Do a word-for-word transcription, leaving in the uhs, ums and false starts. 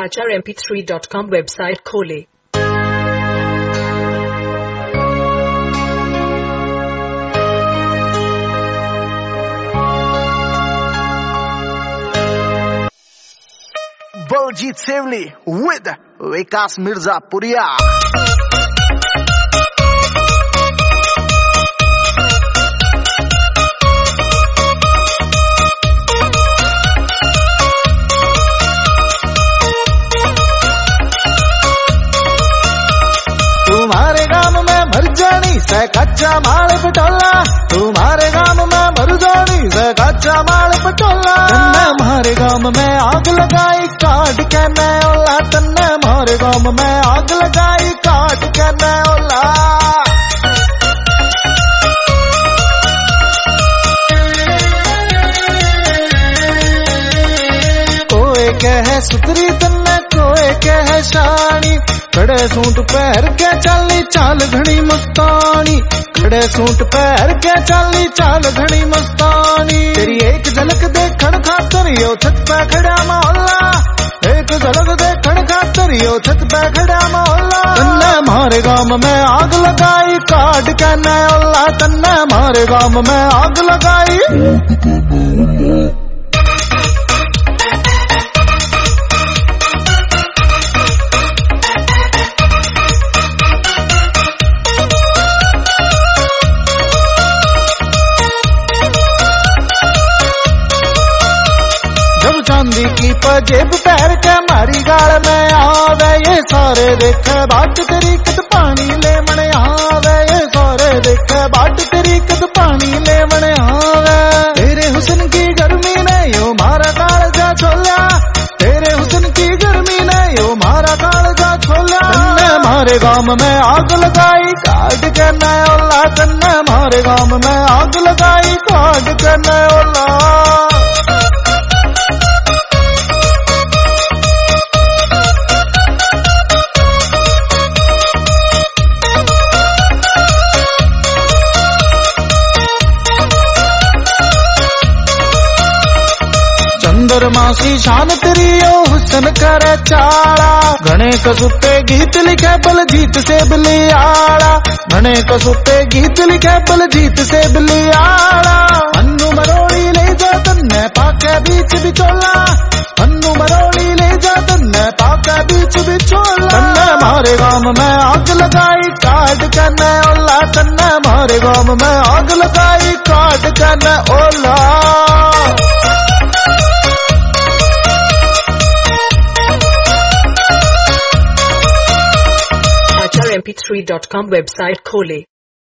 आचार M P three dot com website खोले। Baljeet Sewli with Vikas Mirzapuriya. तुम्हारे गांव में मर जानी से कच्चा माल पटोला, तुम्हारे गांव में मर जानी से कच्चा माल पटोला। तन्ने हमारे गांव में आग लगाई काट के नए ओला, तन्ने हमारे गांव में आग लगाई काट के नए ओला। कोई कहे सुतरी तन्ने कोई कहे शानी, खड़े सूट पैर के चाली चाल घनी मस्तानी, खड़े सूट पैर के चाली चाल घनी मस्तानी। तेरी एक झलक देखण खातर यो छत पे खड़ा मोहल्ला, एक झलक देखण खातर यो छत पे खड़ा मोहल्ला। तन्ने हमारे गांव में आग लगाई काट के नए ओला, तन्ने हमारे गांव में आग लगाई। चांदी की पजेब पैर के मारी गाल में आवे, ये सारे देखे बाट तेरी कद पानी ले मने आवे, ये सारे देखे बाट तेरी कद पानी ले मने आवे। तेरे हुस्न की गर्मी ने यो मारा कालजा छोला, तेरे हुस्न की गर्मी ने यो मारा कालजा छोला। तन्ने हमारे गांव में आग लगाई काट के नए ओला, तन्ने हमारे गांव में आग लगाई काट के नए ओला। चंद्रमासी शान तेरी ओ हुस्न करे चाला, घने कसुते गीत लिखे बलजीत से बलियाड़ा, घने कसुते गीत लिखे बलजीत से बलियाड़ा। अन्नू मरोड़ी ले जा तन्ने पाके बीच बिचोला, अन्नू मरोड़ी ले जा तन्ने पाके बीच बिचोला। तन्ने हमारे गांव में आग लगाई काट के नए ओला, तन्ने हमारे गांव में आग लगाई काट के नए ओला। आचार M P three dot com website खोले।